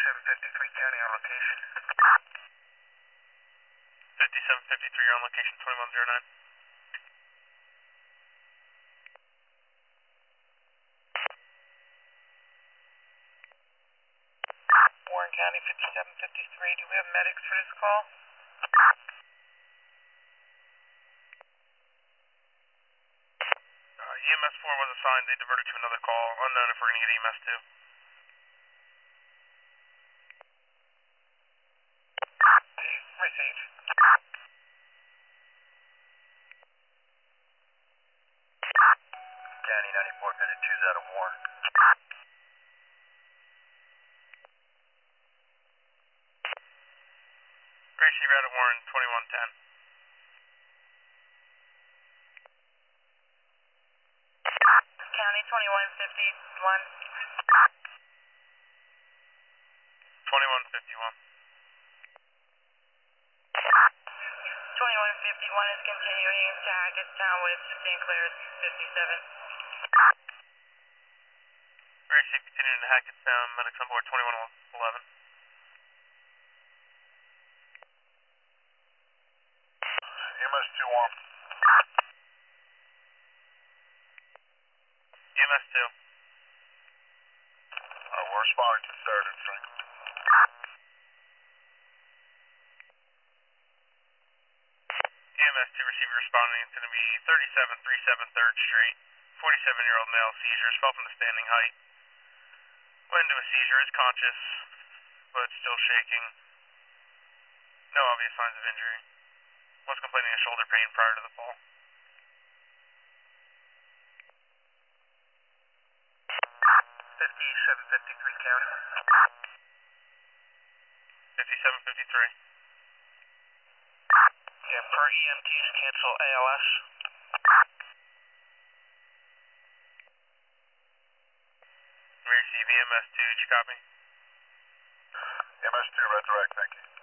5753 County on location. 5753, you're on location 2109. Warren County 5753, do we have medics for this call? EMS 4 was assigned, they diverted to another call, unknown if we're going to get EMS 2. Received. County 94 minute 2's out of Warren. Receiver out of Warren 2110. County 2151. 2151. 2151 is continuing to Hackettstown with Sinclair 57. Receive continuing to Hackettstown, medics on board 2111. EMS 2 on. EMS 2. We're responding to the third and Franklin. EMS 2 receiver responding. It's going to be 3737 3rd Street. 47-year-old male, seizures, fell from the standing height. Went into a seizure, is conscious, but still shaking. No obvious signs of injury. Was complaining of shoulder pain prior to the fall. 5753 County. 5753. Yeah, per EMTs cancel ALS. Receive EMS 2, did you copy? EMS 2, resurrect, thank you.